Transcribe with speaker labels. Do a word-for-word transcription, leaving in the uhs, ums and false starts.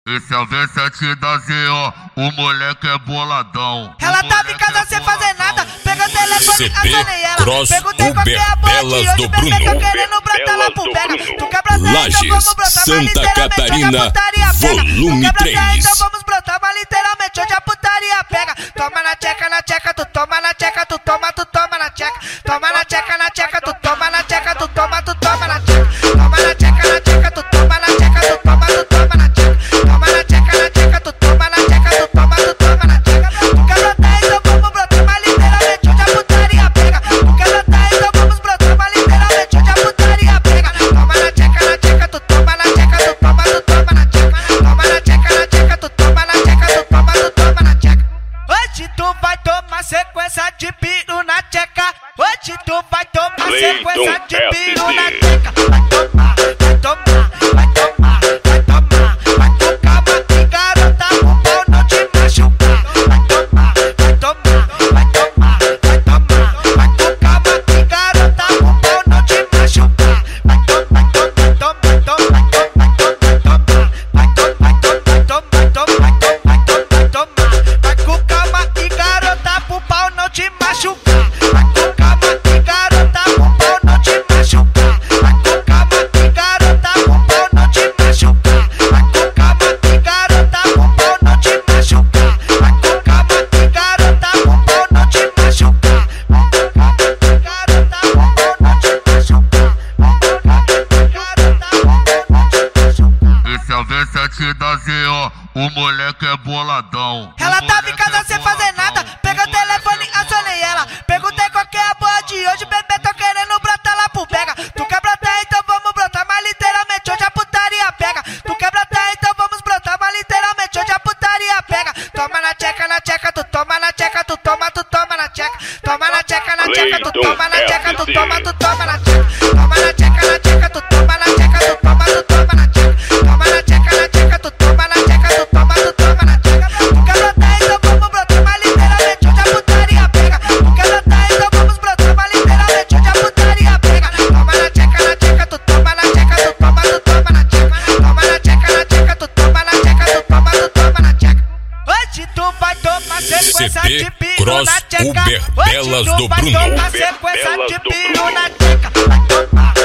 Speaker 1: Esse é o V sete da Z O, o moleque é boladão.
Speaker 2: Ela tava em casa sem fazer nada, pegou o telefone, acionei ela.
Speaker 3: Cross
Speaker 2: Perguntei qual que é a boa de hoje,
Speaker 3: do
Speaker 2: bebê,
Speaker 3: Bruno.
Speaker 2: tô querendo brotar lá pro pega. Tu quer brotar,
Speaker 3: Lages,
Speaker 2: então vamos brotar, mas
Speaker 3: Santa
Speaker 2: literalmente
Speaker 3: Catarina,
Speaker 2: hoje a putaria pega.
Speaker 3: volume
Speaker 2: Tu quer brotar,
Speaker 3: três.
Speaker 2: então vamos brotar, mas literalmente hoje a putaria pega. Toma na tcheca, na tcheca, tu toma na tcheca, tu toma, tu toma na tcheca. Toma na tcheca, na tcheca, tu toma na tcheca, tu toma, tu toma na tcheca. Toma na tcheca, na tcheca, tu toma na tcheca, tu toma, tu toma na tcheca. Toma na tcheca, na tcheca, tu toma na tcheca, tu toma, tu toma na tcheca. Tu quer brotar, então vamos brotar, mas literalmente hoje a putaria pega. Tu quer brotar, então vamos brotar, mas literalmente hoje a putaria pega. Toma na tcheca, na tcheca, tu toma na tcheca, tu toma, tu toma na tcheca. Toma na tcheca, na tcheca, tu toma na tcheca, tu toma, tu toma na tcheca. Hoje tu vai tomar sequência de piro na tcheca. Hoje tu vai tomar sequência de piro na tcheca. Vai tomar, vai tomar, vai tomar, vai tomar. Vai com calma que garota, o pau não te machucar. Vai tomar, vai tomar, vai tomar, vai tomar. Vai com calma que garota, o pau não te machucar. Vai tomar, vai tomar, vai tomar, vai tomar, vai tomar, vai tomar, vai tomar, vai tomar, vai tomar. Vai com calma que garota, pro pau não te machucar. Vai com calma que garota, pro pau não te machucar. Vai com calma que garota, pro pau não te machucar. Vai com calma que garota, pro pau não te machucar. Vai com calma que garota, pro pau não te machucar. Vai com calma que garota, pro pau não te machucar. Vai com calma que garota, pro pau não te machucar.
Speaker 1: Esse é o V sete da Z O, o moleque é boladão.
Speaker 2: Ela tava em casa sem fazer nada, pegou o telefone, acionei ela. Perguntei qual que é a boa de hoje, bebê, tô querendo brotar lá pro pega. Tu quer brotar, então vamos brotar, mas literalmente hoje a putaria pega. Tu quer brotar, então vamos brotar, mas literalmente hoje a putaria pega. Toma na tcheca, na tcheca, tu toma na tcheca, tu toma, tu toma na tcheca. Toma na tcheca, na tcheca, tu toma na tcheca, tu toma, tu toma na tcheca. Toma na tcheca, na tcheca, tu toma na tcheca, tu toma, tu toma na tcheca. Toma na tcheca, na tcheca, tu toma na tcheca, tu toma, tu toma na tcheca. Tu quer brotar, então vamos brotar, mas literalmente hoje a putaria pega. Tu quer brotar, então vamos brotar, mas literalmente hoje a putaria pega. Toma na tcheca, na tcheca, tu toma na tcheca, tu toma, tu toma na tcheca. Toma na tcheca, na tcheca, tu toma na tcheca, tu toma, tu toma na tcheca. Hoje tu vai tomar sequência de piro na tcheca.
Speaker 3: Uber
Speaker 2: Hoje
Speaker 3: Belas
Speaker 2: tu
Speaker 3: do
Speaker 2: vai
Speaker 3: Bruno.
Speaker 2: tomar sequência de piro na tcheca. Vai tomar.